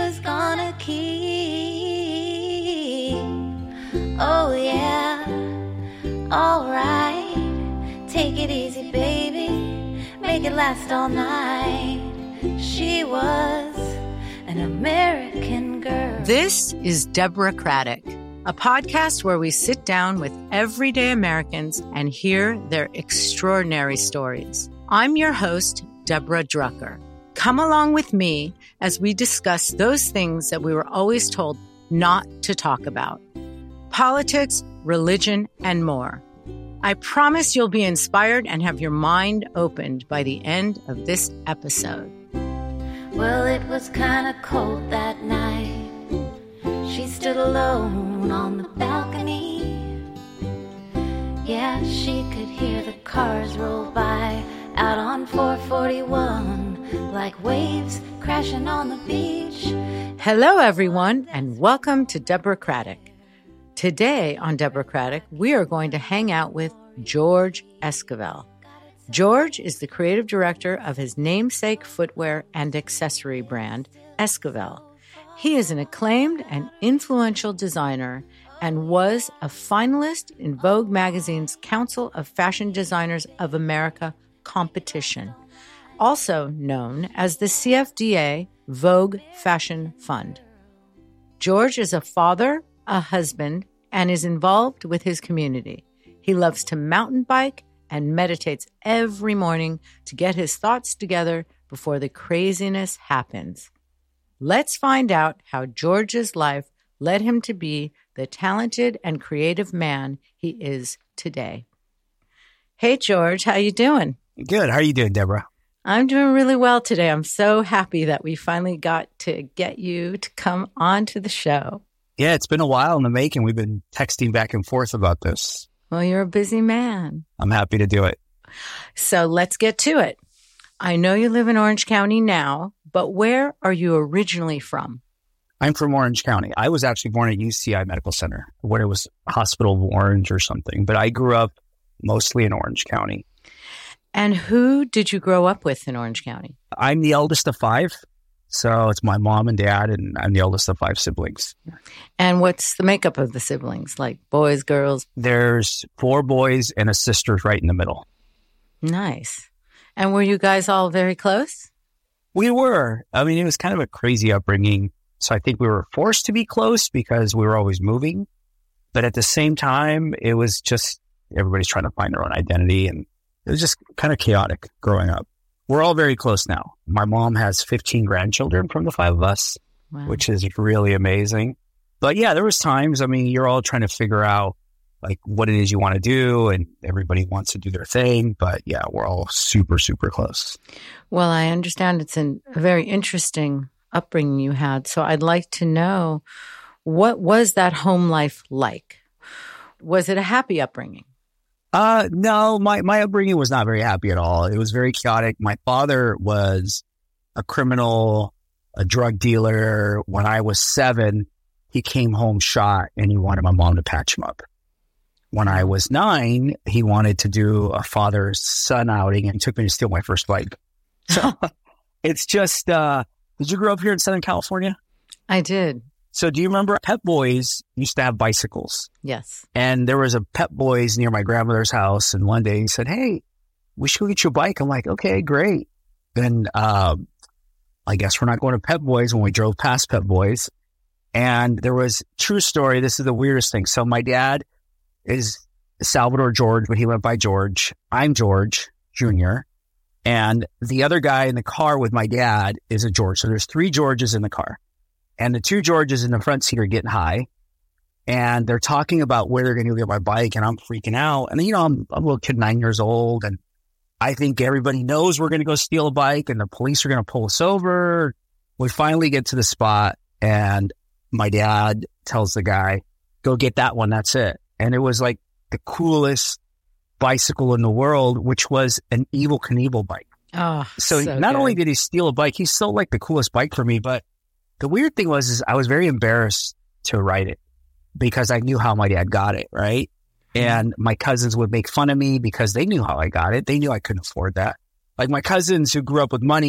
was gonna keep. Oh yeah, alright. Take it easy, baby. Make it last all night. She was an American girl. This is Deborah Craddock, a podcast where we sit down with everyday Americans and hear their extraordinary stories. I'm your host, Deborah Drucker. Come along with me as we discuss those things that we were always told not to talk about. Politics, religion, and more. I promise you'll be inspired and have your mind opened by the end of this episode. Well, it was kind of cold that night. She stood alone on the balcony. Yeah, she could hear the cars roll by out on 441 like waves crashing on the beach. Hello, everyone, and welcome to Deborah Craddock. Today on Deborah Craddock, we are going to hang out with George Esquivel. George is the creative director of his namesake footwear and accessory brand, Esquivel. He is an acclaimed and influential designer and was a finalist in Vogue magazine's Council of Fashion Designers of America competition, also known as the CFDA Vogue Fashion Fund. George is a father, a husband, and is involved with his community. He loves to mountain bike and meditates every morning to get his thoughts together before the craziness happens. Let's find out how George's life led him to be the talented and creative man he is today. Hey, George, how you doing? Good. How are you doing, Deborah? I'm doing really well today. I'm so happy that we finally got to get you to come on to the show. Yeah, it's been a while in the making. We've been texting back and forth about this. Well, you're a busy man. I'm happy to do it. So let's get to it. I know you live in Orange County now, but where are you originally from? I'm from Orange County. I was actually born at UCI Medical Center, when it was Hospital of Orange or something, but I grew up mostly in Orange County. And who did you grow up with in Orange County? I'm the eldest of five. So it's my mom and dad, and I'm the eldest of five siblings. And what's the makeup of the siblings? Like boys, girls? There's 4 boys and a sister right in the middle. Nice. And were you guys all very close? We were. I mean, it was kind of a crazy upbringing. So I think we were forced to be close because we were always moving. But at the same time, it was just everybody's trying to find their own identity. And it was just kind of chaotic growing up. We're all very close now. My mom has 15 grandchildren from the 5 of us, Wow. which is really amazing. But yeah, there was times, I mean, you're all trying to figure out like what it is you want to do, and everybody wants to do their thing. But yeah, we're all super, super close. Well, I understand it's a very interesting upbringing you had. So I'd like to know, what was that home life like? Was it a happy upbringing? No, my upbringing was not very happy at all. It was very chaotic. My father was a criminal, a drug dealer. When I was 7, he came home shot and he wanted my mom to patch him up. When I was 9, he wanted to do a father-son outing and took me to steal my first bike. So it's just, did you grow up here in Southern California? I did. So do you remember Pep Boys used to have bicycles? Yes. And there was a Pep Boys near my grandmother's house. And one day he said, hey, we should go get you a bike. I'm like, okay, great. Then I guess we're not going to Pep Boys when we drove past Pep Boys. And there was, true story, this is the weirdest thing. So my dad is Salvador George, but he went by George. I'm George Jr. And the other guy in the car with my dad is a George. So there's 3 Georges in the car. And the 2 Georges in the front seat are getting high. And they're talking about where they're going to get my bike. And I'm freaking out. And, you know, I'm a little kid, 9 years old. And I think everybody knows we're going to go steal a bike. And the police are going to pull us over. We finally get to the spot. And my dad tells the guy, go get that one. That's it. And it was like the coolest bicycle in the world, which was an Evel Knievel bike. Oh, so not only did he steal a bike, he stole like the coolest bike for me. But the weird thing was I was very embarrassed to ride it because I knew how my dad got it, right? And my cousins would make fun of me because they knew how I got it. They knew I couldn't afford that. Like my cousins who grew up with money,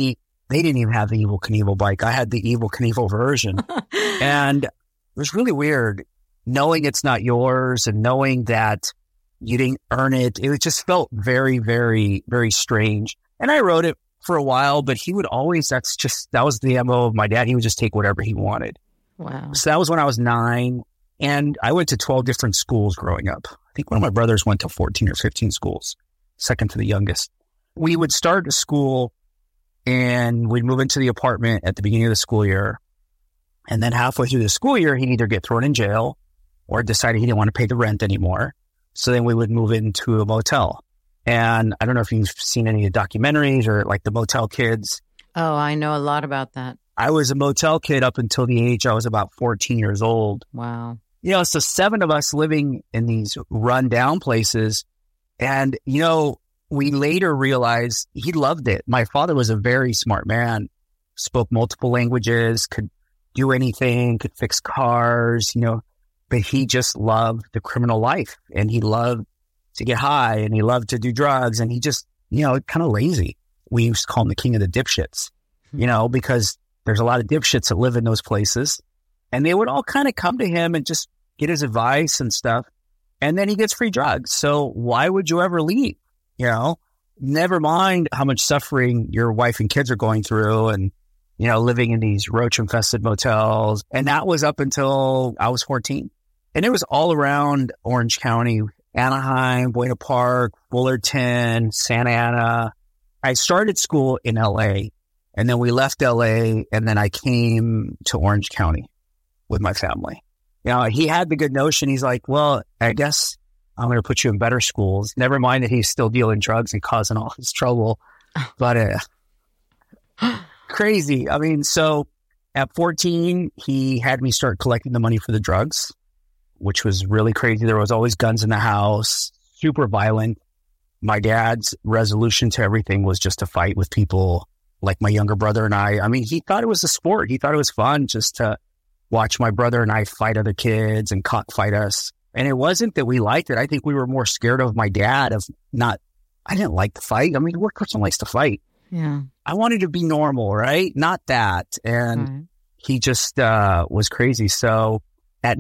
they didn't even have the Evel Knievel bike. I had the Evel Knievel version. And it was really weird knowing it's not yours and knowing that you didn't earn it. It just felt very, very, very strange. And I rode it for a while, but he would always, that was the MO of my dad. He would just take whatever he wanted. Wow. So that was when I was 9. And I went to 12 different schools growing up. I think one of my brothers went to 14 or 15 schools, second to the youngest. We would start a school and we'd move into the apartment at the beginning of the school year. And then halfway through the school year, he'd either get thrown in jail or decided he didn't want to pay the rent anymore. So then we would move into a motel. And I don't know if you've seen any of the documentaries or like the Motel Kids. Oh, I know a lot about that. I was a motel kid up until the age I was about 14 years old. Wow. You know, so 7 of us living in these run-down places. And, you know, we later realized he loved it. My father was a very smart man, spoke multiple languages, could do anything, could fix cars, you know, but he just loved the criminal life and he loved to get high and he loved to do drugs and he just, you know, kind of lazy. We used to call him the king of the dipshits, you know, because there's a lot of dipshits that live in those places and they would all kind of come to him and just get his advice and stuff. And then he gets free drugs. So why would you ever leave? You know, never mind how much suffering your wife and kids are going through and, you know, living in these roach infested motels. And that was up until I was 14. And it was all around Orange County, Anaheim, Buena Park, Fullerton, Santa Ana. I started school in LA and then we left LA and then I came to Orange County with my family. You know, he had the good notion. He's like, well, I guess I'm going to put you in better schools. Never mind that he's still dealing drugs and causing all this trouble. But crazy. I mean, so at 14, he had me start collecting the money for the drugs, which was really crazy. There was always guns in the house, super violent. My dad's resolution to everything was just to fight with people like my younger brother and I. I mean, he thought it was a sport. He thought it was fun just to watch my brother and I fight other kids and cockfight us. And it wasn't that we liked it. I think we were more scared of my dad I didn't like to fight. I mean, what person likes to fight? Yeah. I wanted to be normal, right? Not that. And he just was crazy. So at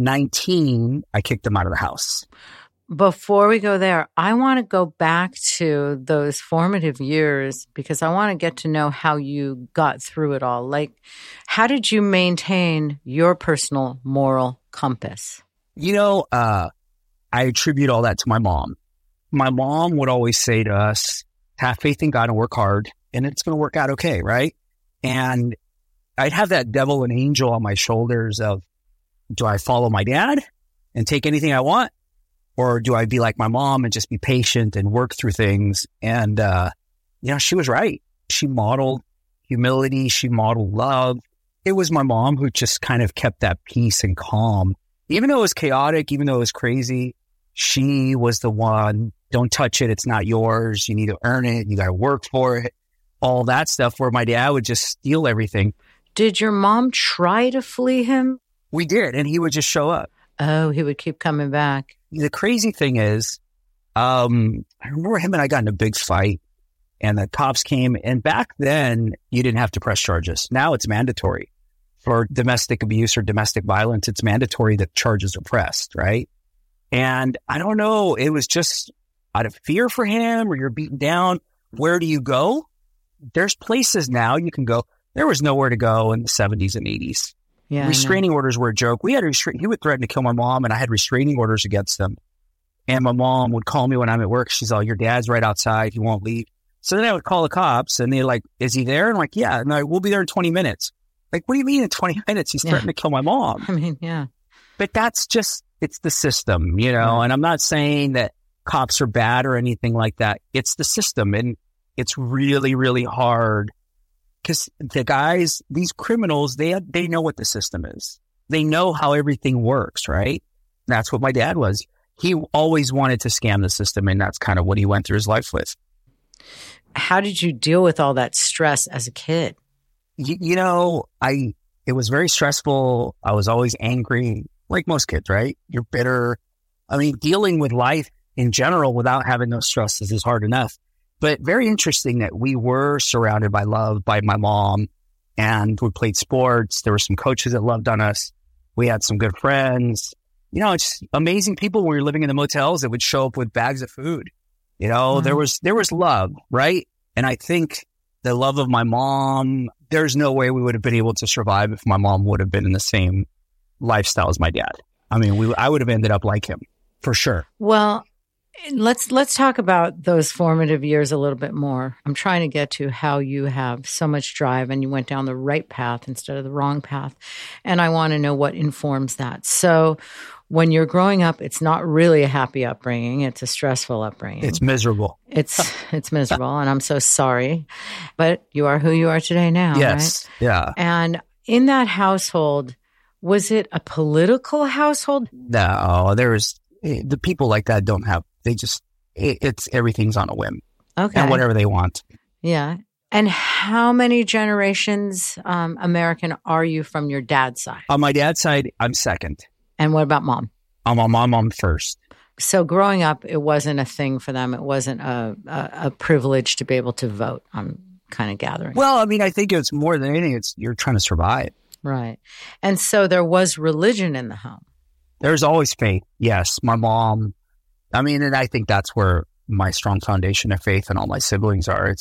19, I kicked him out of the house. Before we go there, I want to go back to those formative years because I want to get to know how you got through it all. Like, how did you maintain your personal moral compass? You know, I attribute all that to my mom. My mom would always say to us, have faith in God and work hard and it's going to work out okay, right? And I'd have that devil and angel on my shoulders of, do I follow my dad and take anything I want? Or do I be like my mom and just be patient and work through things? And, you know, she was right. She modeled humility. She modeled love. It was my mom who just kind of kept that peace and calm. Even though it was chaotic, even though it was crazy, she was the one, don't touch it. It's not yours. You need to earn it. You got to work for it. All that stuff where my dad would just steal everything. Did your mom try to flee him? We did. And he would just show up. Oh, he would keep coming back. The crazy thing is, I remember him and I got in a big fight and the cops came. And back then, you didn't have to press charges. Now it's mandatory. For domestic abuse or domestic violence, it's mandatory that charges are pressed, right? And I don't know, it was just out of fear for him or you're beaten down. Where do you go? There's places now you can go. There was nowhere to go in the 70s and 80s. Yeah, restraining orders were a joke. We had he would threaten to kill my mom and I had restraining orders against them. And my mom would call me when I'm at work. She's all, your dad's right outside. He won't leave. So then I would call the cops and they're like, is he there? And I'm like, yeah. And we'll be there in 20 minutes. Like, what do you mean in 20 minutes? He's threatening to kill my mom. I mean, yeah. But that's just, it's the system, you know, and I'm not saying that cops are bad or anything like that. It's the system. And it's really, really hard because the guys, these criminals, they know what the system is. They know how everything works, right? That's what my dad was. He always wanted to scam the system. And that's kind of what he went through his life with. How did you deal with all that stress as a kid? You know, it was very stressful. I was always angry, like most kids, right? You're bitter. I mean, dealing with life in general without having those stresses is hard enough. But very interesting that we were surrounded by love by my mom, and we played sports. There were some coaches that loved on us. We had some good friends. You know, it's amazing people when we were living in the motels that would show up with bags of food. You know, there was love, right? And I think the love of my mom, there's no way we would have been able to survive if my mom would have been in the same lifestyle as my dad. I mean, I would have ended up like him for sure. Well, let's talk about those formative years a little bit more. I'm trying to get to how you have so much drive and you went down the right path instead of the wrong path. And I want to know what informs that. So when you're growing up, it's not really a happy upbringing. It's a stressful upbringing. It's miserable. It's miserable. And I'm so sorry, but you are who you are today now. Yes. Right? Yeah. And in that household, was it a political household? No, the people like that don't have, everything's on a whim. Okay. And whatever they want. Yeah. And how many generations American are you from your dad's side? On my dad's side, I'm second. And what about mom? I'm on my mom first. So growing up, it wasn't a thing for them. It wasn't a privilege to be able to vote. I'm kind of gathering. Well, I mean, I think it's more than anything, you're trying to survive. Right. And so there was religion in the home. There's always faith. Yes. My mom, I mean, and I think that's where my strong foundation of faith and all my siblings are.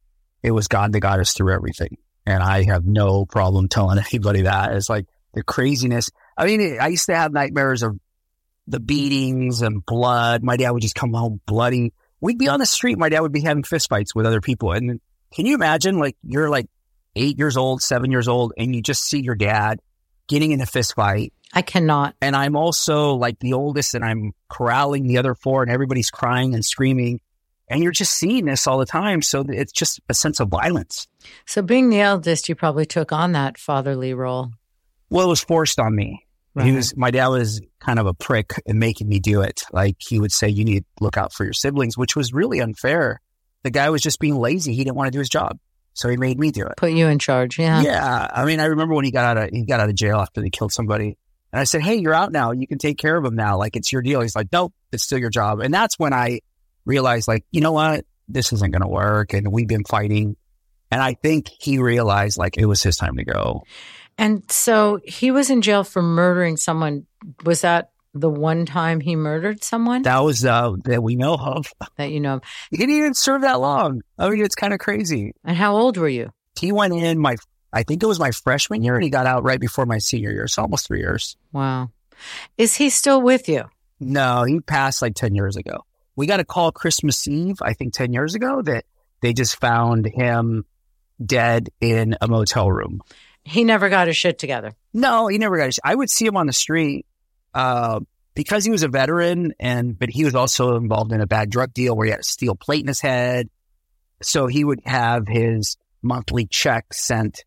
It was God that got us through everything. And I have no problem telling anybody that. It's like the craziness. I mean, I used to have nightmares of the beatings and blood. My dad would just come home bloody. We'd be on the street. My dad would be having fistfights with other people. And can you imagine, like, you're like 8 years old, 7 years old, and you just see your dad getting in a fist fight. I cannot. And I'm also like the oldest, and I'm corralling the other four, and everybody's crying and screaming. And you're just seeing this all the time. So it's just a sense of violence. So being the eldest, you probably took on that fatherly role. Well, it was forced on me. Right. My dad was kind of a prick in making me do it. Like, he would say, you need to look out for your siblings, which was really unfair. The guy was just being lazy. He didn't want to do his job. So he made me do it. Put you in charge. Yeah. Yeah. I mean, I remember when he got out of jail after they killed somebody. And I said, hey, you're out now. You can take care of him now. Like, it's your deal. He's like, nope, it's still your job. And that's when I realized, like, you know what? This isn't going to work. And we've been fighting. And I think he realized, like, it was his time to go. And so he was in jail for murdering someone. Was that the one time he murdered someone? That was that we know of. That you know of. He didn't even serve that long. I mean, it's kind of crazy. And how old were you? He went in I think it was my freshman year, and he got out right before my senior year. So almost 3 years. Wow. Is he still with you? No, he passed like 10 years ago. We got a call Christmas Eve, I think 10 years ago, that they just found him dead in a motel room. He never got his shit together. No, he never got his shit. I would see him on the street because he was a veteran, but he was also involved in a bad drug deal where he had a steel plate in his head. So he would have his monthly check sent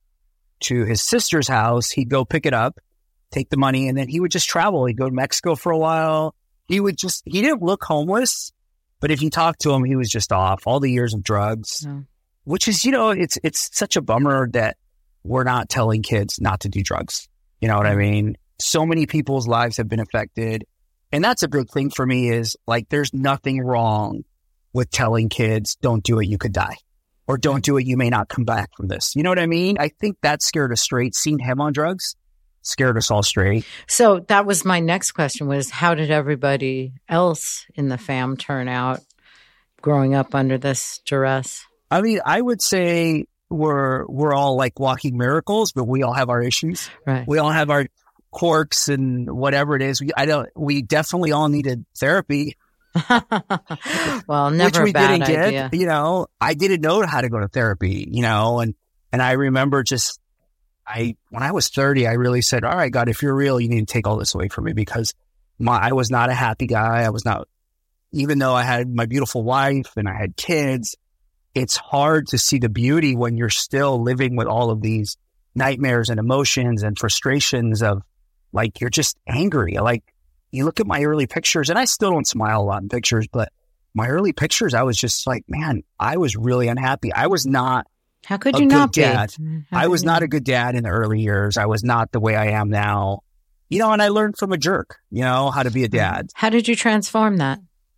to his sister's house. He'd go pick it up, take the money, and then he would just travel. He'd go to Mexico for a while. He didn't look homeless, but if you talked to him, he was just off all the years of drugs, which is, it's such a bummer that we're not telling kids not to do drugs. You know what I mean? So many people's lives have been affected. And that's a big thing for me is, like, there's nothing wrong with telling kids, don't do it, you could die. Or don't do it, you may not come back from this. You know what I mean? I think that scared us straight. Seeing him on drugs scared us all straight. So that was my next question was, how did everybody else in the fam turn out growing up under this duress? I mean, I would say we're all like walking miracles, but we all have our issues. Right. We all have our quirks and whatever it is. We definitely all needed therapy. Well, never which we a bad didn't idea. Get. I didn't know how to go to therapy, and I remember when I was 30, I really said, all right, God, if you're real, you need to take all this away from me, because I was not a happy guy. I was not, even though I had my beautiful wife and I had kids, it's hard to see the beauty when you're still living with all of these nightmares and emotions and frustrations of, like, you're just angry. Like, you look at my early pictures, and I still don't smile a lot in pictures, but my early pictures, I was just like, man, I was really unhappy. I was not How could you not be? Dad. I was not a good dad in the early years. I was not the way I am now. And I learned from a jerk, how to be a dad. How did you transform that?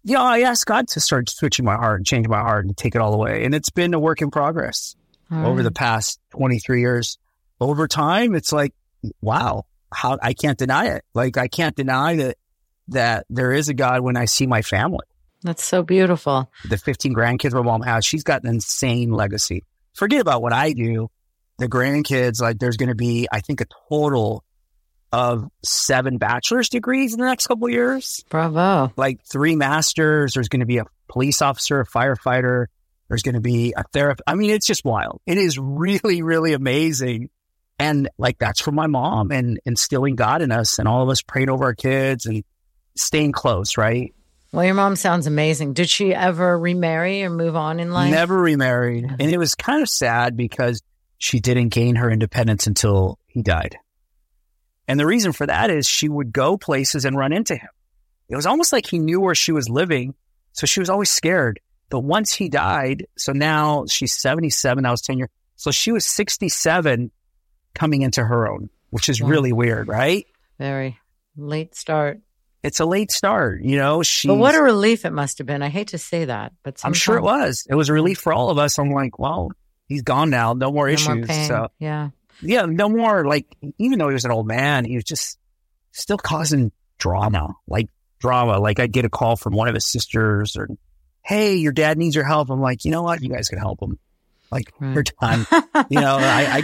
I asked God to start switching my heart and change my heart and take it all away. And it's been a work in progress over the past 23 years. Over time, it's like, wow, how I can't deny it. Like, I can't deny that there is a God when I see my family. That's so beautiful. The 15 grandkids my mom has, she's got an insane legacy. Forget about what I do. The grandkids, like, there's going to be, I think, a total of 7 bachelor's degrees in the next couple of years. Bravo. Like 3 masters. There's going to be a police officer, a firefighter. There's going to be a therapist. I mean, it's just wild. It is really, really amazing. And like, that's from my mom and instilling God in us and all of us praying over our kids and staying close, right? Well, your mom sounds amazing. Did she ever remarry or move on in life? Never remarried. And it was kind of sad because she didn't gain her independence until he died. And the reason for that is she would go places and run into him. It was almost like he knew where she was living, so she was always scared. But once he died, so now she's 77, that was 10 years. So she was 67 coming into her own, which is really weird, right? Very late start. It's a late start, But what a relief it must have been. I hate to say that, but I'm sure it was. It was a relief for all of us. I'm like, well, he's gone now. No more issues. More pain. So yeah, no more, like, even though he was an old man, he was just still causing drama. Like I'd get a call from one of his sisters or, hey, your dad needs your help. I'm like, you know what? You guys can help him. Like, we're done. I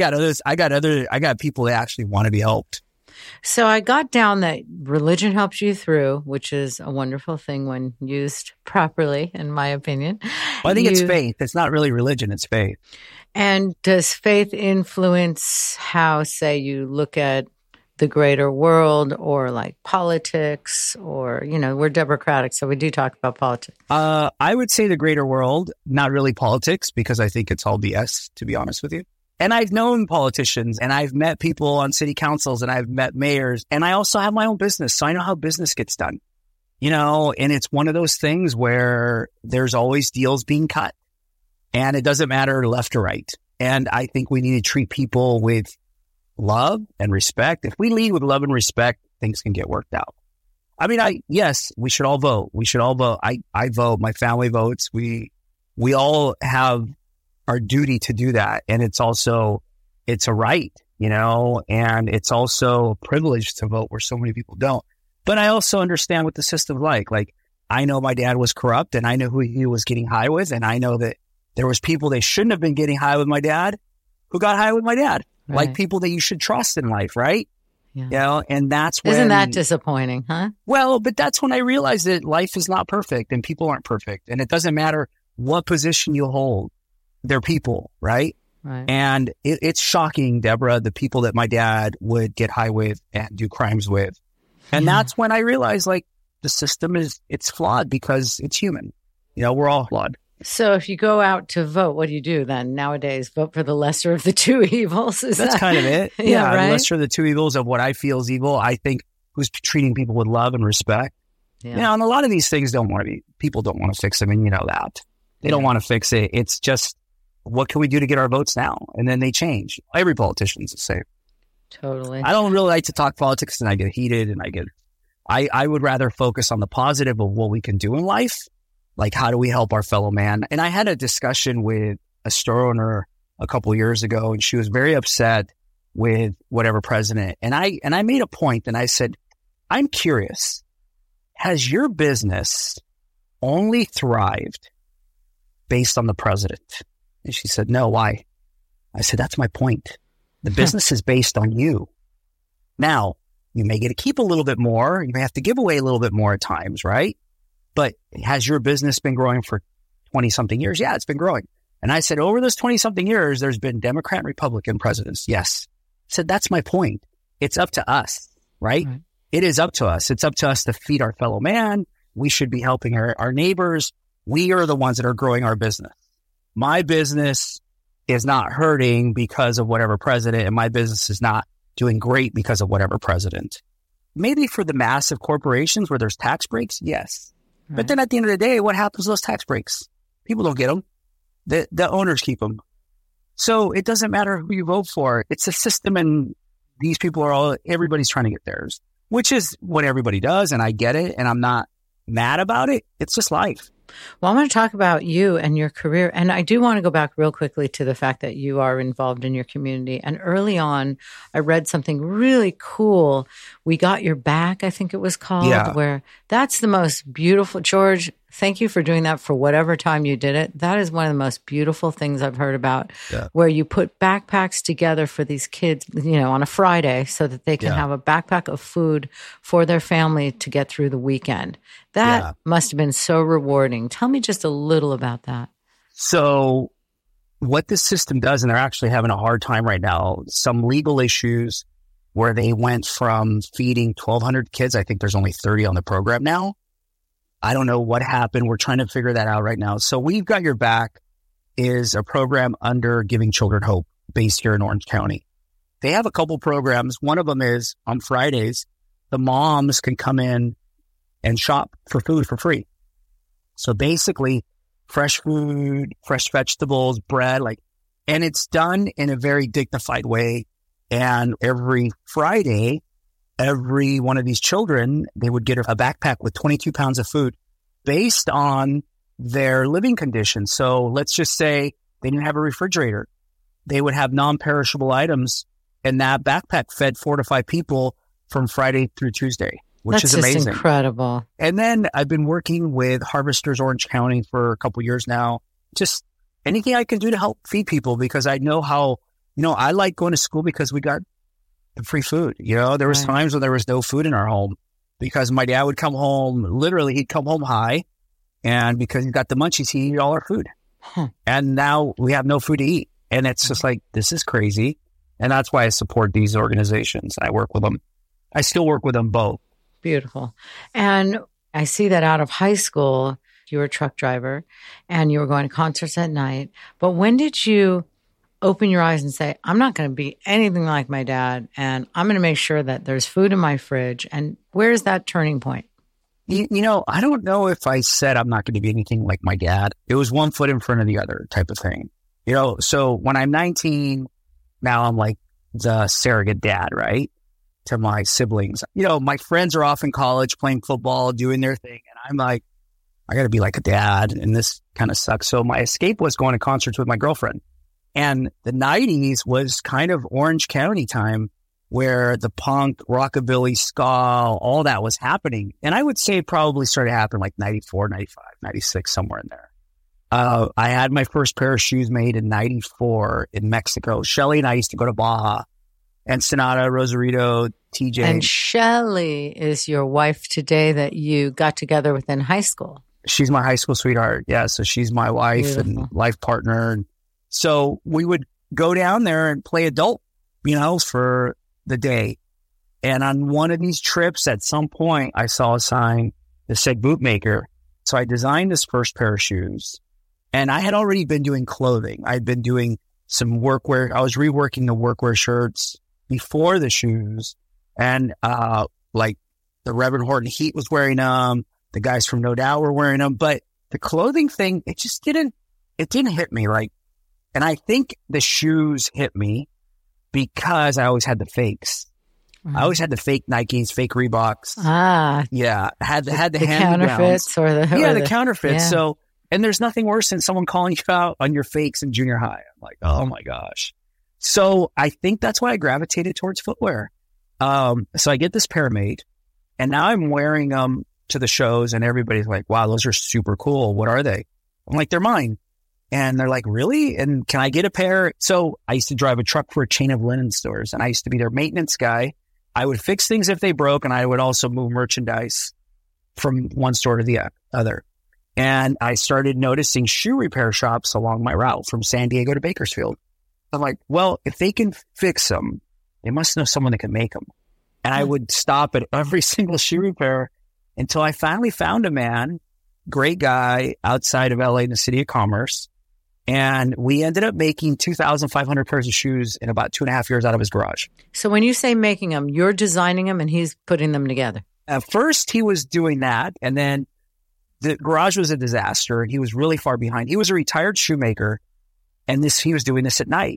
got people that actually want to be helped. So I got down that religion helps you through, which is a wonderful thing when used properly, in my opinion. Well, I think it's faith. It's not really religion. It's faith. And does faith influence how, say, you look at the greater world or like politics or, we're Democratic, so we do talk about politics. I would say the greater world, not really politics, because I think it's all BS, to be honest with you. And I've known politicians and I've met people on city councils and I've met mayors, and I also have my own business. So I know how business gets done, and it's one of those things where there's always deals being cut and it doesn't matter left or right. And I think we need to treat people with love and respect. If we lead with love and respect, things can get worked out. I mean, yes, we should all vote. We should all vote. I vote. My family votes. We all have our duty to do that. And it's a right, and it's also a privilege to vote where so many people don't. But I also understand what the system's like. Like, I know my dad was corrupt and I know who he was getting high with. And I know that there was people they shouldn't have been getting high with my dad who got high with my dad. Right. Like people that you should trust in life, right? Yeah. And that's when... Isn't that disappointing, huh? Well, but that's when I realized that life is not perfect and people aren't perfect. And it doesn't matter what position you hold. They're people, right? Right. And it's shocking, Deborah, the people that my dad would get high with and do crimes with. And that's when I realized, like, the system it's flawed because it's human. We're all flawed. So if you go out to vote, what do you do then nowadays? Vote for the lesser of the two evils? That's kind of it. Yeah, right? The lesser of the two evils of what I feel is evil. I think who's treating people with love and respect. Yeah. And a lot of these things people don't want to fix them, and you know that. They don't want to fix it. It's just, what can we do to get our votes now? And then they change. Every politician's the same. Totally. I don't really like to talk politics, and I get heated, and I would rather focus on the positive of what we can do in life. Like, how do we help our fellow man? And I had a discussion with a store owner a couple of years ago, and she was very upset with whatever president. And I made a point, and I said, I'm curious, has your business only thrived based on the president? And she said, no, why? I said, that's my point. The business is based on you. Now, you may get to keep a little bit more. You may have to give away a little bit more at times, right? But has your business been growing for 20-something years? Yeah, it's been growing. And I said, over those 20-something years, there's been Democrat and Republican presidents. Yes. I said, that's my point. It's up to us, right? It is up to us. It's up to us to feed our fellow man. We should be helping our neighbors. We are the ones that are growing our business. My business is not hurting because of whatever president, and my business is not doing great because of whatever president. Maybe for the massive corporations where there's tax breaks, yes. Right. But then at the end of the day, what happens to those tax breaks? People don't get them. The owners keep them. So it doesn't matter who you vote for. It's a system, and these people everybody's trying to get theirs, which is what everybody does. And I get it. And I'm not mad about it. It's just life. Well, I want to talk about you and your career. And I do want to go back real quickly to the fact that you are involved in your community. And early on, I read something really cool. We Got Your Back, I think it was called, where that's the most beautiful. George, thank you for doing that for whatever time you did it. That is one of the most beautiful things I've heard about, where you put backpacks together for these kids, on a Friday so that they can have a backpack of food for their family to get through the weekend. That must have been so rewarding. Tell me just a little about that. So what this system does, and they're actually having a hard time right now, some legal issues where they went from feeding 1,200 kids. I think there's only 30 on the program now. I don't know what happened. We're trying to figure that out right now. So We've Got Your Back is a program under Giving Children Hope based here in Orange County. They have a couple programs. One of them is on Fridays, the moms can come in and shop for food for free. So basically fresh food, fresh vegetables, bread, and it's done in a very dignified way. And every Friday, every one of these children, they would get a backpack with 22 pounds of food based on their living conditions. So let's just say they didn't have a refrigerator. They would have non-perishable items, and that backpack fed 4 to 5 people from Friday through Tuesday, which is amazing. That's incredible. And then I've been working with Harvesters Orange County for a couple years now. Just anything I can do to help feed people, because I know how, I like going to school because we got the free food. There was times when there was no food in our home because my dad would come home, literally he'd come home high, and because he got the munchies, he'd eat all our food. And now we have no food to eat. And it's just this is crazy. And that's why I support these organizations. I work with them. I still work with them both. Beautiful. And I see that out of high school, you were a truck driver and you were going to concerts at night. But when did you open your eyes and say, I'm not going to be anything like my dad, and I'm going to make sure that there's food in my fridge? And where's that turning point? I don't know if I said I'm not going to be anything like my dad. It was one foot in front of the other type of thing. So when I'm 19, now I'm like the surrogate dad, right? To my siblings. My friends are off in college playing football, doing their thing. And I'm like, I got to be like a dad. And this kind of sucks. So my escape was going to concerts with my girlfriend. And the 90s was kind of Orange County time where the punk, rockabilly, ska, all that was happening. And I would say it probably started happening like 94, 95, 96, somewhere in there. I had my first pair of shoes made in 94 in Mexico. Shelly and I used to go to Baja. Ensenada, Rosarito, TJ. And Shelly is your wife today that you got together with in high school. She's my high school sweetheart. Yeah, so she's my wife Beautiful. And life partner. And so we would go down there and play adult, for the day. And on one of these trips, at some point, I saw a sign that said bootmaker. So I designed this first pair of shoes. And I had already been doing clothing. I'd been doing some workwear. I was reworking the workwear shirts before the shoes, and the Reverend Horton Heat was wearing them. The guys from No Doubt were wearing them, but the clothing thing, it didn't hit me right. And I think the shoes hit me because I always had the fakes. I always had the fake Nikes, fake Reeboks. Yeah, had the counterfeits or the counterfeits. Yeah. So, and there's nothing worse than someone calling you out on your fakes in junior high. I'm like, oh my gosh. So I think that's why I gravitated towards footwear. So I get this pair made, and now I'm wearing them to the shows, and everybody's like, wow, those are super cool. What are they? I'm like, they're mine. And they're like, really? And can I get a pair? So I used to drive a truck for a chain of linen stores, and I used to be their maintenance guy. I would fix things if they broke, and I would also move merchandise from one store to the other. And I started noticing shoe repair shops along my route from San Diego to Bakersfield. I'm like, well, if they can fix them, they must know someone that can make them. And I would stop at every single shoe repair until I finally found a man, great guy, outside of LA in the City of Commerce. And we ended up making 2,500 pairs of shoes in about 2.5 years out of his garage. So when you say making them, you're designing them and he's putting them together. At first, he was doing that. And then the garage was a disaster. He was really far behind. He was a retired shoemaker. And he was doing this at night.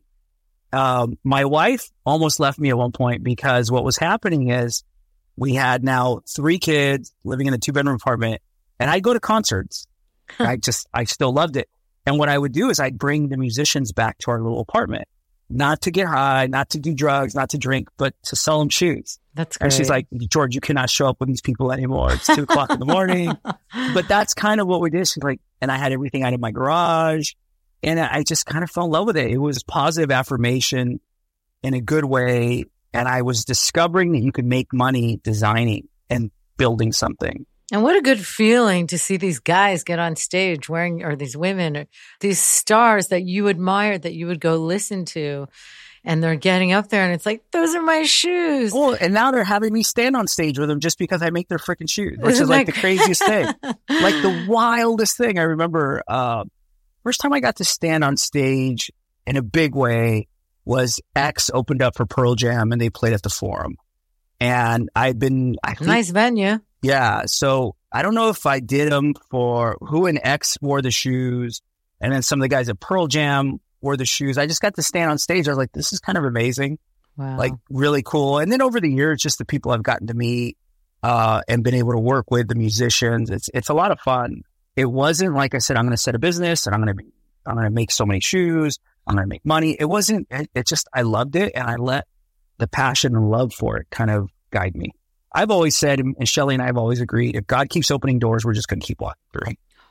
My wife almost left me at one point because what was happening is we had now 3 kids living in a 2-bedroom apartment. And I'd go to concerts. I still loved it. And what I would do is I'd bring the musicians back to our little apartment, not to get high, not to do drugs, not to drink, but to sell them shoes. That's great. And she's like, George, you cannot show up with these people anymore. It's 2:00 in the morning. But that's kind of what we did. She's like, and I had everything out of my garage. And I just kind of fell in love with it. It was positive affirmation in a good way. And I was discovering that you could make money designing and building something. And what a good feeling to see these guys get on stage wearing, or these women, or these stars that you admired, that you would go listen to. And they're getting up there and it's like, those are my shoes. Well, and now they're having me stand on stage with them just because I make their freaking shoes, which is like the craziest thing. Like the wildest thing. I remember, first time I got to stand on stage in a big way was X opened up for Pearl Jam and they played at the Forum. And nice venue. Yeah. So I don't know if I did them for who in X wore the shoes. And then some of the guys at Pearl Jam wore the shoes. I just got to stand on stage. I was like, this is kind of amazing. Wow. Like really cool. And then over the years, just the people I've gotten to meet, and been able to work with, the musicians. It's a lot of fun. It wasn't like I said, I'm going to set a business and I'm going to make so many shoes. I'm going to make money. It wasn't, it just, I loved it. And I let the passion and love for it kind of guide me. I've always said, and Shelly and I have always agreed, if God keeps opening doors, we're just going to keep walking through.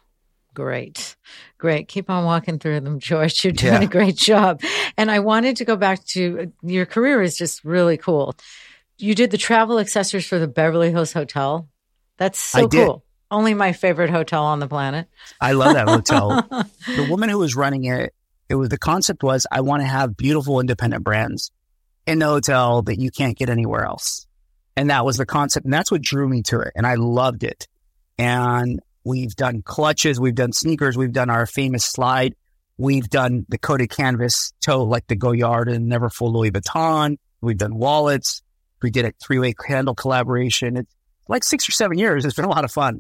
Great. Keep on walking through them, George. You're doing a great job. And I wanted to go back to your career is just really cool. You did the travel accessories for the Beverly Hills Hotel. That's so cool. Only my favorite hotel on the planet. I love that hotel. The woman who was running it, the concept was, I want to have beautiful independent brands in the hotel that you can't get anywhere else. And that was the concept. And that's what drew me to it. And I loved it. And we've done clutches, we've done sneakers, we've done our famous slide, we've done the coated canvas toe like the Goyard and Neverfull Louis Vuitton, we've done wallets, we did a 3-way candle collaboration. It's like 6 or 7 years. It's been a lot of fun.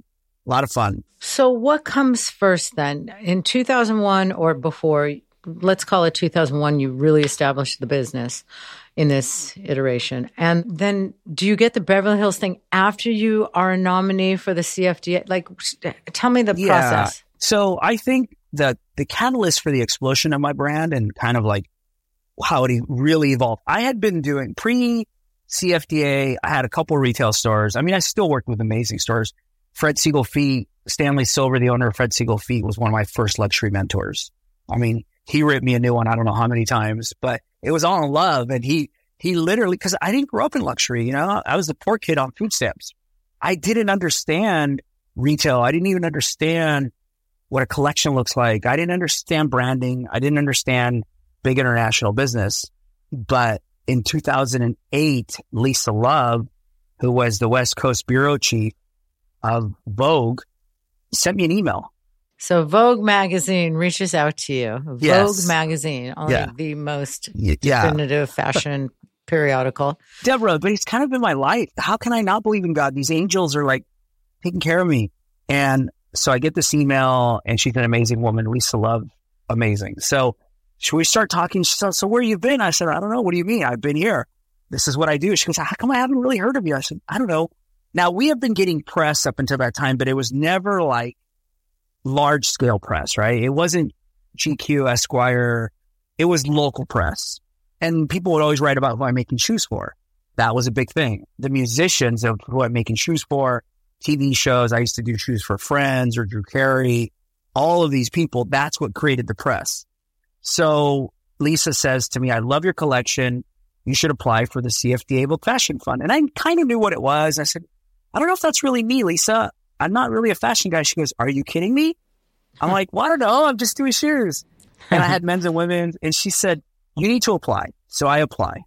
So what comes first then? In 2001 or before, let's call it 2001, you really established the business in this iteration. And then do you get the Beverly Hills thing after you are a nominee for the CFDA? Like, tell me the process. So I think that the catalyst for the explosion of my brand and kind of like how it really evolved. I had been doing pre-CFDA. I had a couple of retail stores. I mean, I still worked with amazing stores. Fred Siegel Feet, Stanley Silver, the owner of Fred Siegel Feet, was one of my first luxury mentors. I mean, he ripped me a new one, I don't know how many times, but it was all in love. And he literally, because I didn't grow up in luxury, I was the poor kid on food stamps. I didn't understand retail. I didn't even understand what a collection looks like. I didn't understand branding. I didn't understand big international business. But in 2008, Lisa Love, who was the West Coast bureau chief of Vogue, sent me an email. So Vogue magazine reaches out to you. Vogue magazine, only the most definitive fashion periodical. Deborah, but it's kind of been my life. How can I not believe in God? These angels are like taking care of me. And so I get this email and she's an amazing woman. Lisa Love, amazing. So should we start talking? She said, so where you been? I said, I don't know. What do you mean? I've been here. This is what I do. She goes, how come I haven't really heard of you? I said, I don't know. Now we have been getting press up until that time, but it was never like large scale press, right? It wasn't GQ, Esquire. It was local press. And people would always write about who I'm making shoes for. That was a big thing. The musicians of who I'm making shoes for, TV shows. I used to do shoes for Friends or Drew Carey. All of these people, that's what created the press. So Lisa says to me, I love your collection. You should apply for the CFDA Book Fashion Fund. And I kind of knew what it was. I said, I don't know if that's really me, Lisa. I'm not really a fashion guy. She goes, are you kidding me? I'm like, well, I don't know. I'm just doing shoes. And I had men's and women's. And she said, you need to apply. So I apply.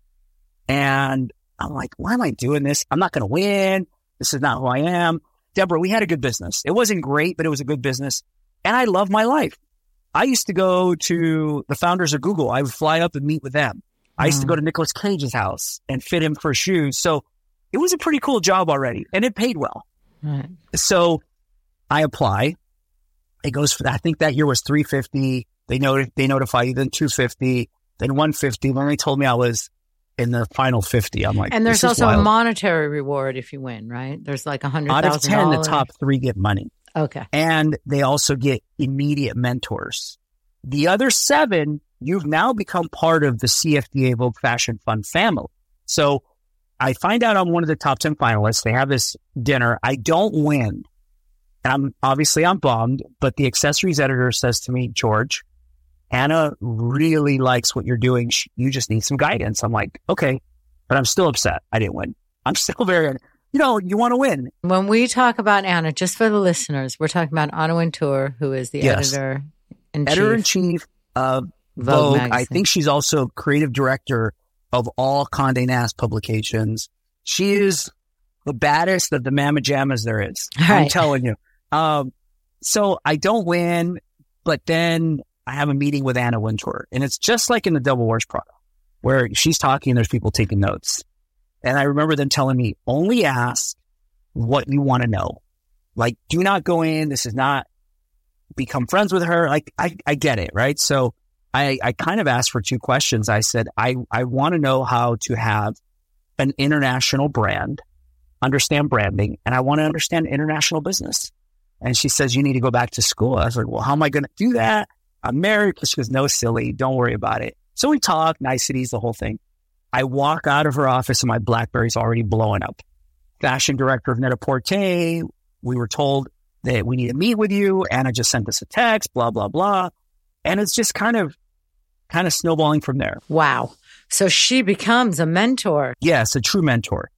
And I'm like, why am I doing this? I'm not going to win. This is not who I am. Deborah, we had a good business. It wasn't great, but it was a good business. And I love my life. I used to go to the founders of Google. I would fly up and meet with them. I used to go to Nicolas Cage's house and fit him for shoes. So it was a pretty cool job already. And it paid well. Right. So I apply. It goes for that. I think that year was $350. They notify you, then $250, then $150. When they told me I was in the final 50, I'm like, and there's also wild. A monetary reward if you win, right? There's like $100,000. Out of 10, the top 3 get money. Okay. And they also get immediate mentors. The other 7, you've now become part of the CFDA Vogue Fashion Fund family. So I find out I'm one of the top 10 finalists. They have this dinner. I don't win. I'm bummed, but the accessories editor says to me, George, Anna really likes what you're doing. You just need some guidance. I'm like, okay, but I'm still upset. I didn't win. I'm still very, you want to win. When we talk about Anna, just for the listeners, we're talking about Anna Wintour, who is the editor-in-chief of Vogue. I think she's also creative director of all Condé Nast publications. She is the baddest of the mamma jammas there is. I'm telling you. So I don't win, but then I have a meeting with Anna Wintour, and it's just like in the Double Wears Prada, where she's talking and there's people taking notes. And I remember them telling me, only ask what you want to know. Like, do not go in. This is not become friends with her. Like, I get it, right? So I kind of asked for 2 questions. I said, I want to know how to have an international brand, understand branding, and I want to understand international business. And she says, you need to go back to school. I was like, well, how am I going to do that? I'm married. She goes, no, silly. Don't worry about it. So we talk, niceties, the whole thing. I walk out of her office and my BlackBerry's already blowing up. Fashion director of Net-a-Porter. We were told that we need to meet with you. Anna just sent us a text, blah, blah, blah. And it's just kind of snowballing from there. Wow. So she becomes a mentor. Yes, a true mentor.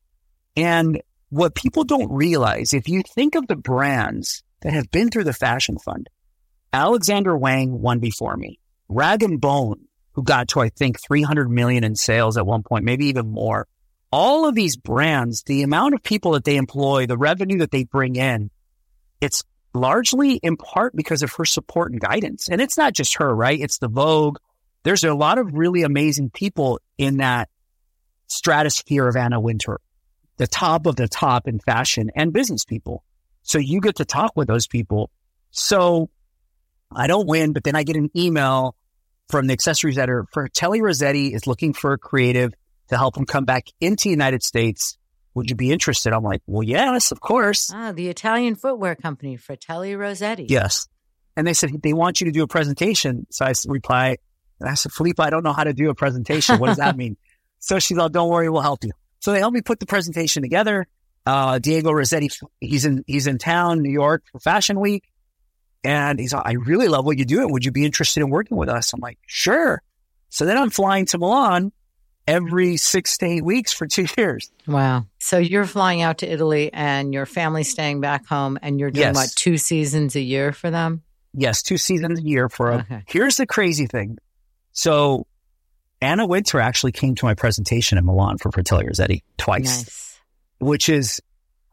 And what people don't realize, if you think of the brands that have been through the Fashion Fund, Alexander Wang won before me. Rag & Bone, who got to, I think, 300 million in sales at one point, maybe even more. All of these brands, the amount of people that they employ, the revenue that they bring in, it's largely in part because of her support and guidance. And it's not just her, right? It's the Vogue. There's a lot of really amazing people in that stratosphere of Anna Wintour, the top of the top in fashion and business people. So you get to talk with those people. So I don't win, but then I get an email from the accessories editor. Fratelli Rossetti is looking for a creative to help him come back into the United States. Would you be interested? I'm like, well, yes, of course. The Italian footwear company, Fratelli Rossetti. Yes. And they said, they want you to do a presentation. So I reply, and I said, Felipe, I don't know how to do a presentation. What does that mean? So she's like, don't worry, we'll help you. So they helped me put the presentation together. Diego Rossetti, he's in town, New York for Fashion Week. And he's like, I really love what you do. Would you be interested in working with us? I'm like, sure. So then I'm flying to Milan every 6 to 8 weeks for 2 years. Wow. So you're flying out to Italy and your family's staying back home and you're doing what, 2 seasons a year for them? Yes, 2 seasons a year for them. Here's the crazy thing. So Anna Wintour actually came to my presentation in Milan for Fratelli Rossetti twice, which is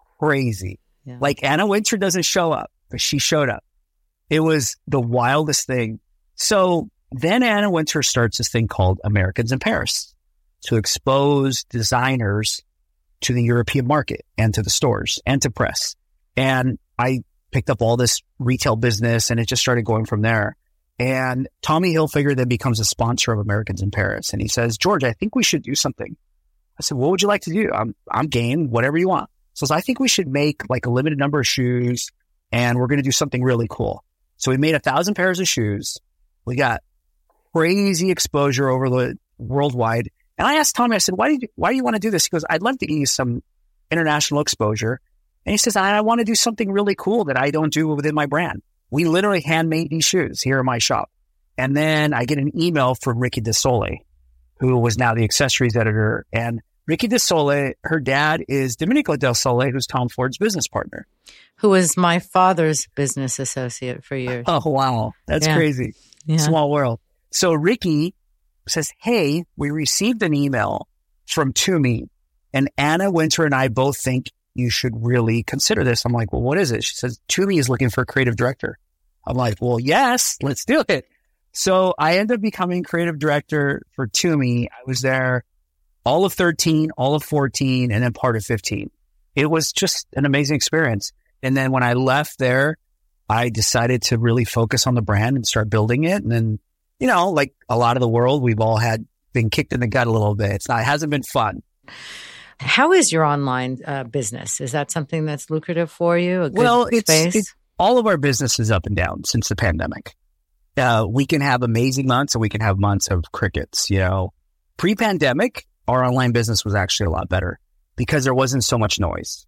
crazy. Yeah. Like Anna Wintour doesn't show up, but she showed up. It was the wildest thing. So then Anna Wintour starts this thing called Americans in Paris to expose designers to the European market and to the stores and to press. And I picked up all this retail business and it just started going from there. And Tommy Hilfiger then becomes a sponsor of Americans in Paris. And he says, George, I think we should do something. I said, what would you like to do? I'm game, whatever you want. So I think we should make like a limited number of shoes and we're going to do something really cool. So we made 1,000 pairs of shoes. We got crazy exposure over the worldwide. And I asked Tommy, I said, why do you want to do this? He goes, I'd love to give you some international exposure. And he says, I want to do something really cool that I don't do within my brand. We literally handmade these shoes here in my shop. And then I get an email from Ricky DeSole, who was now the accessories editor. And Ricky DeSole, her dad is Domenico Del Sole, who's Tom Ford's business partner. Who was my father's business associate for years. Oh, wow. That's crazy. Yeah. Small world. So Ricky says, hey, we received an email from Tumi and Anna Wintour and I both think you should really consider this. I'm like, well, what is it? She says, Tumi is looking for a creative director. I'm like, well, yes, let's do it. So I ended up becoming creative director for Tumi. I was there all of 13, all of 14, and then part of 15. It was just an amazing experience. And then when I left there, I decided to really focus on the brand and start building it. And then, like a lot of the world, we've all been kicked in the gut a little bit. It hasn't been fun. How is your online business? Is that something that's lucrative for you? It's all of our business is up and down since the pandemic. We can have amazing months and we can have months of crickets. Pre-pandemic, our online business was actually a lot better because there wasn't so much noise.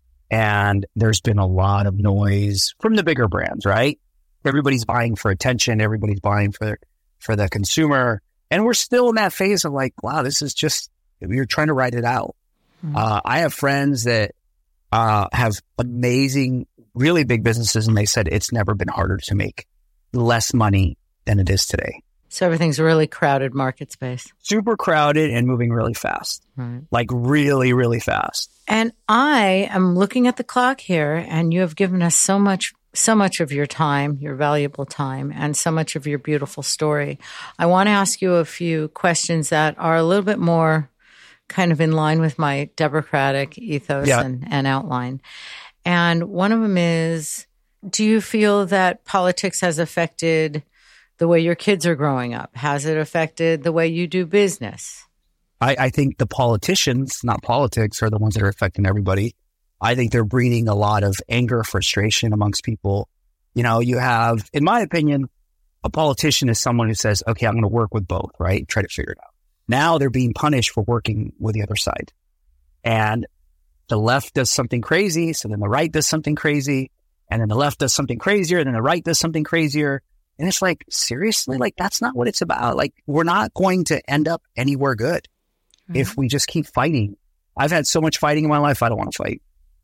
And there's been a lot of noise from the bigger brands, right? Everybody's buying for attention. Everybody's buying for the consumer. And we're still in that phase of like, wow, this is just, you're trying to write it out. Mm-hmm. I have friends that have amazing, really big businesses, and they said it's never been harder to make less money than it is today. So everything's really crowded market space. Super crowded and moving really fast. Right. Like really, really fast. And I am looking at the clock here, and you have given us so much of your time, your valuable time, and so much of your beautiful story. I want to ask you a few questions that are a little bit more kind of in line with my Deborocratic ethos and outline. And one of them is, do you feel that politics has affected the way your kids are growing up? Has it affected the way you do business? I think the politicians, not politics, are the ones that are affecting everybody. I think they're breeding a lot of anger, frustration amongst people. You have, in my opinion, a politician is someone who says, okay, I'm going to work with both, right? Try to figure it out. Now they're being punished for working with the other side. And the left does something crazy, so then the right does something crazy, and then the left does something crazier, and then the right does something crazier. And it's like, seriously? Like, that's not what it's about. Like, we're not going to end up anywhere good if we just keep fighting. I've had so much fighting in my life, I don't want to fight.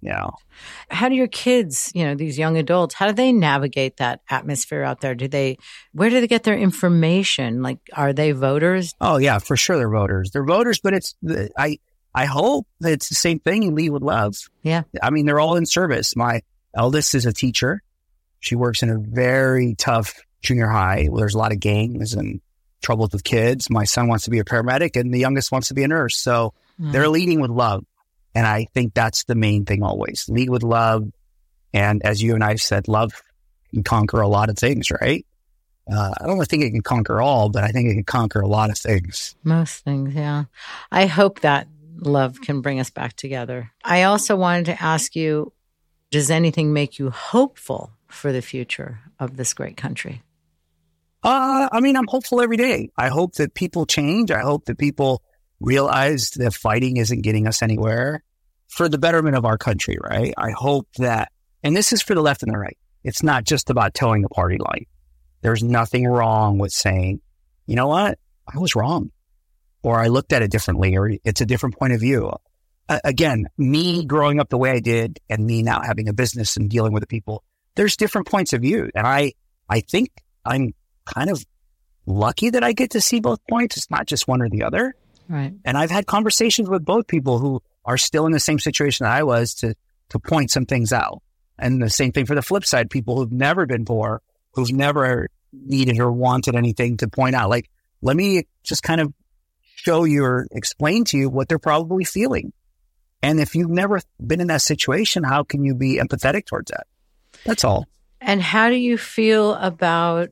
How do your kids, these young adults, how do they navigate that atmosphere out there? Where do they get their information? Like, are they voters? Oh yeah, for sure they're voters. They're voters, but I hope that it's the same thing in Lead with Love. Yeah. I mean, they're all in service. My eldest is a teacher. She works in a very tough junior high where there's a lot of gangs and troubles with kids. My son wants to be a paramedic and the youngest wants to be a nurse. So they're leading with love. And I think that's the main thing always. Lead with love. And as you and I said, love can conquer a lot of things, right? I don't think it can conquer all, but I think it can conquer a lot of things. Most things, yeah. I hope that love can bring us back together. I also wanted to ask you, does anything make you hopeful for the future of this great country? I'm hopeful every day. I hope that people change. I hope that people realize that fighting isn't getting us anywhere for the betterment of our country, right? I hope that, and this is for the left and the right, it's not just about towing the party line. There's nothing wrong with saying, you know what, I was wrong, or I looked at it differently, or it's a different point of view. Again, me growing up the way I did and me now having a business and dealing with the people, there's different points of view. And I think I'm kind of lucky that I get to see both points. It's not just one or the other. Right. And I've had conversations with both people who are still in the same situation that I was to point some things out. And the same thing for the flip side, people who've never been poor, who've never needed or wanted anything, to point out, like, let me just kind of show you or explain to you what they're probably feeling. And if you've never been in that situation, how can you be empathetic towards that? That's all. And how do you feel about,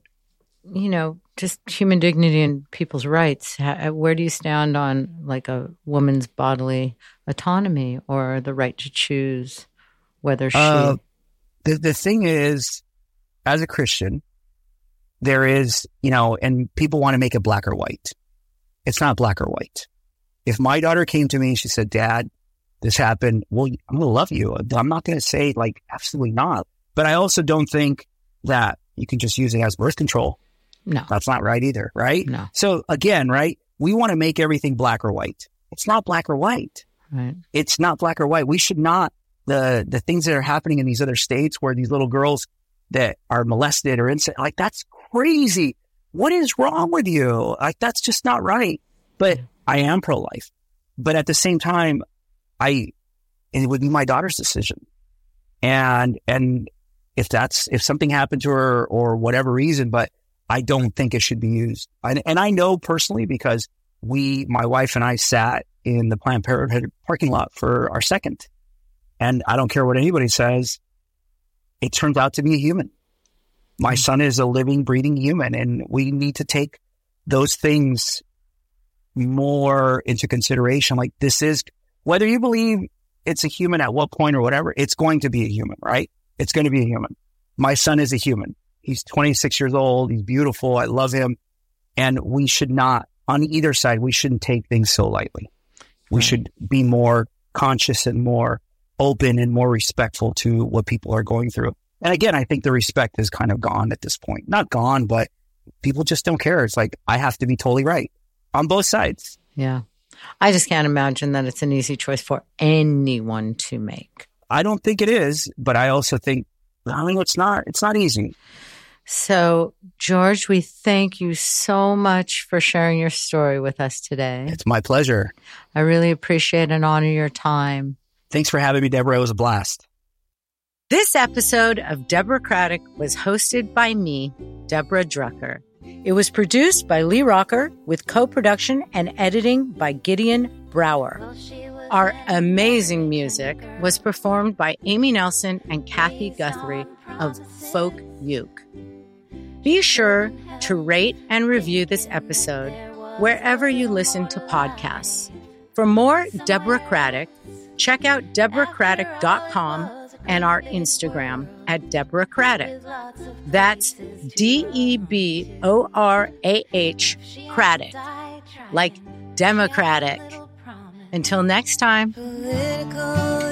just human dignity and people's rights? Where do you stand on like a woman's bodily autonomy or the right to choose whether she... The thing is, as a Christian, there is, and people want to make it black or white. It's not black or white. If my daughter came to me and she said, Dad, this happened, well, I'm going to love you. I'm not going to say like, absolutely not. But I also don't think that you can just use it as birth control. No. That's not right either, right? No. So again, right, we want to make everything black or white. It's not black or white. Right. It's not black or white. We should not, the things that are happening in these other states where these little girls that are molested or insane, like, that's crazy. What is wrong with you? Like, that's just not right. But I am pro-life. But at the same time, it would be my daughter's decision. And if something happened to her or whatever reason, but I don't think it should be used. And I know personally because my wife and I sat in the Planned Parenthood parking lot for our second. And I don't care what anybody says, it turns out to be a human. My son is a living, breathing human, and we need to take those things more into consideration. Like, this is, whether you believe it's a human at what point or whatever, it's going to be a human, right? It's going to be a human. my son is a human. He's 26 years old. He's beautiful. I love him. And we should not, on either side, we shouldn't take things so lightly. We should be more conscious and more open and more respectful to what people are going through. And again, I think the respect is kind of gone at this point. Not gone, but people just don't care. It's like, I have to be totally right on both sides. Yeah. I just can't imagine that it's an easy choice for anyone to make. I don't think it is, but I also think, it's not easy. So, George, we thank you so much for sharing your story with us today. It's my pleasure. I really appreciate and honor your time. Thanks for having me, Deborah. It was a blast. This episode of Deborah Craddock was hosted by me, Deborah Drucker. It was produced by Lee Rocker with co-production and editing by Gideon Brower. Our amazing music was performed by Amy Nelson and Kathy Guthrie of Folk Uke. Be sure to rate and review this episode wherever you listen to podcasts. For more Deborah Craddock, check out DeborahCraddock.com and our Instagram at Deborah Craddock. That's DeborAh Craddock, like Democratic. Until next time.